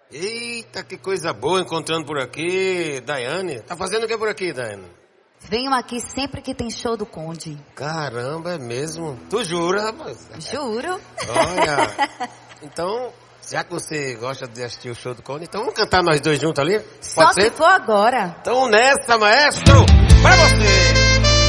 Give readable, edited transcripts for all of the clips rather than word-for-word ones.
Eita, que coisa boa encontrando por aqui, Daiane. Tá fazendo o que por aqui, Daiane? Venho aqui sempre que tem show do Conde. Caramba, é mesmo? Tu jura, rapaz? Juro. Olha, então, já que você gosta de assistir o show do Conde, então vamos cantar nós dois juntos ali? Só Pode se ser? for agora. Então nessa, maestro, vai você!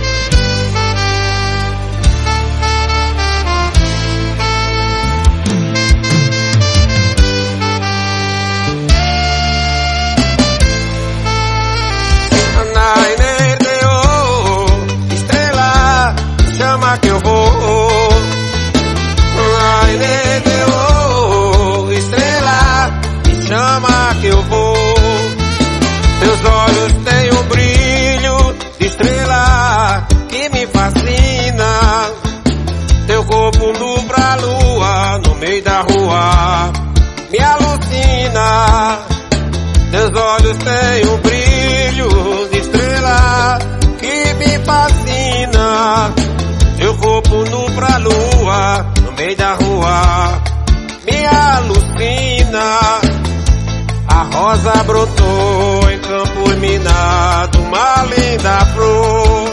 Estrela, chama que eu vou. Estrela, me chama que eu vou. Teus olhos têm um brilho de estrela que me fascina. Teu corpo nu pra lua no meio da rua me alucina. Teus olhos têm um brilho de estrela que me fascina. Teu corpo nu pra lua no meio da rua me alucina. A rosa brotou em campo minado, uma linda flor.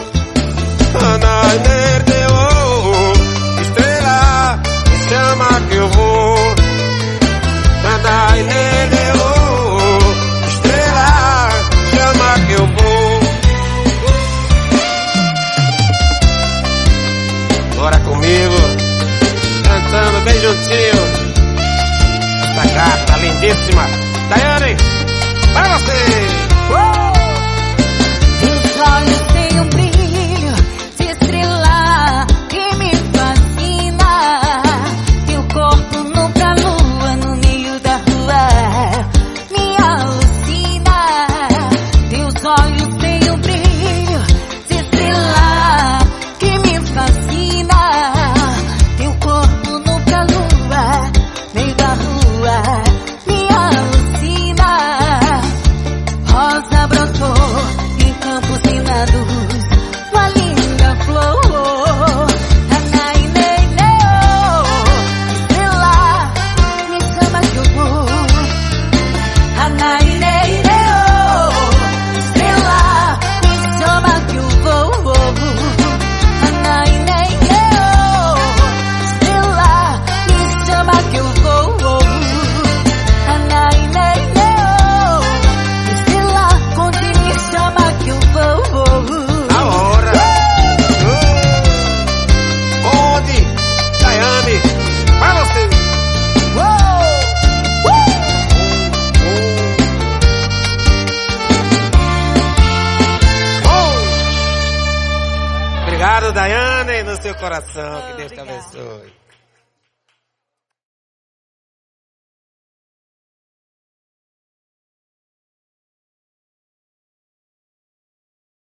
Estrela, me chama que eu vou. Estrela, chama que eu vou. Bora comigo, cantando bem juntinho. Essa gata lindíssima, Daiane, pra você! Teus olhos têm um brilho de estrela que me fascina. Teu corpo nu pra lua no meio da rua me alucina. Teus olhos têm um brilho de estrela que me fascina. Teu corpo nu pra lua meio da rua me alucina. Rosa brotou em campos minados, uma linda flor. Estrela, me chama que eu vou. Estrela, me chama que eu vou. Estrela, me chama que eu vou. Estrela, Conde me chama que eu vou. Na hora! Conde, Daiane, pra você! Obrigado, Daiane, no seu coração. Que Deus te abençoe.